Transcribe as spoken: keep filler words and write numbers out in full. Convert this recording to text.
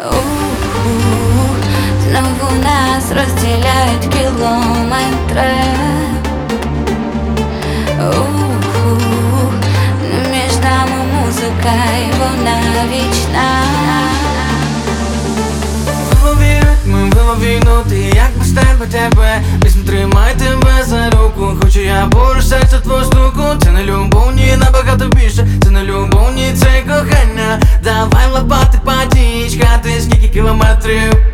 У-у-у, знову нас розділяють кілометри. У-у-у, між нами музика, і вона вічна. В голові ритми, в голові ноти, як без тебе тебе. Візьму, тримай тебе за руку. Хочу я поруч серця твого стуку. Це не любов, ні, набагато більше. Це не любов, ні, це кохання. Давай лопати, потічкати, скільки кілометрів.